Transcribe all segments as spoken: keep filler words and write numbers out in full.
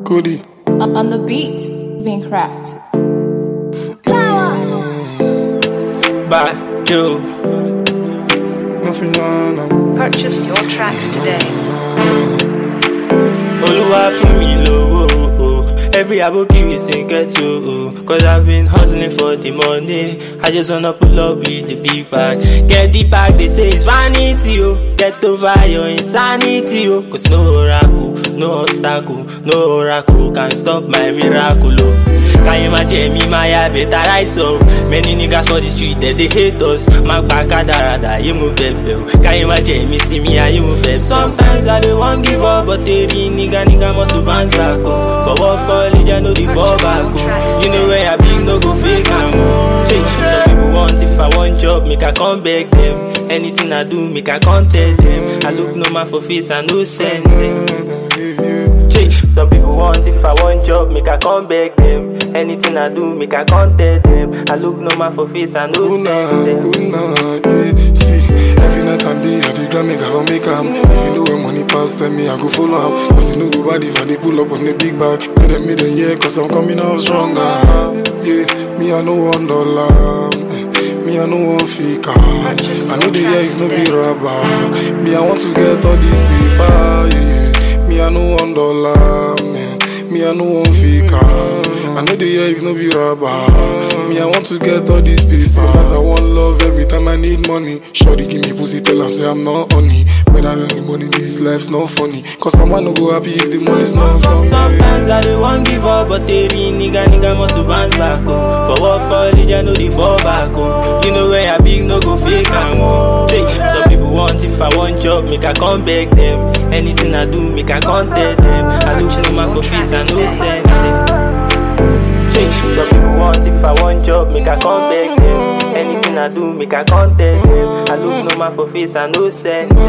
Cody. On the beat, Vincraft. By Joe. Nothing on. Purchase your tracks today. Oluwa fún mi lówó, oh. Every aboki we sing get to, oh. Cause I've been hustling for the money. I just wanna pull up with the big bag. Get the bag, they say it's vanity, oh. Get over your insanity, oh. Cause no oracle, no obstacle, no oracle can stop my miracle, oh. Can you imagine me, my better rise up? Many niggas for the street, they, they hate us. Mark back a darada, you move bebel. Can you imagine me, see me, and you move bebel? Sometimes I don't want give up, but they real nigga, nigga must bounce back up. For what foliage, I know the fall back up. You know where I big, no go fake, I'm on. Some people want, if I want job, make I come back them. Anything I do, make I contact them. I look no man for face, I no send them. Some people want, if I want job, make I come back them. Anything I do, make I contact them. I look no man for face, I no send them. Yeah. See, every night and day, I dey grind, make I go make am. If you know where money pass, tell me I go follow am. Cause you know go bad if I dey pull up on the big bag. Let them me the year, cause I'm coming out stronger. Yeah, me I know one dollar. Me I know one fake. I know the year is no be rubber. Me I want to get all these paper. Yeah. Me I know one dollar, man. Me I know one fake. I know the year if no be rubber. Me I want to get all these people. Sometimes I want love every time I need money. Shorty give me pussy, tell am say I'm not honey. When I don't get money, this life's not funny. Cause my man no go happy if the money's not coming. Sometimes I don't want give up, but they real nigga, nigga must bounce back up. For what foliage, I know the fall back up. You know where I big, no go fake, I'm on. Some people want, if I want job, make I come back them. Anything I do, make I contact them. I look no man for face, I no send them. Some people want, if I want job, make I come back them. Anything I do, make I contact them. I look no man for face, I no send them.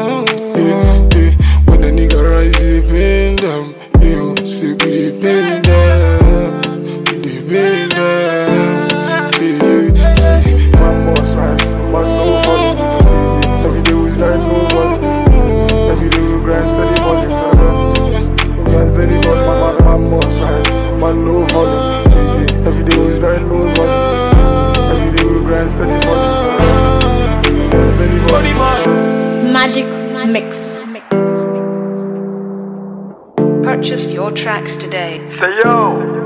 Yeah, yeah. When a nigga rise, he pain them. You see, we dey pain them. We dey pain them. Yeah, see, my boss rise, but no money. Every day we start no money. Every day we grind steady money, brother. Grind steady money, my, my, my boss rise, but no money. Every day we start no money. Every day we grind steady money. Steady money. Magic Mix. Purchase your tracks today. Say yo.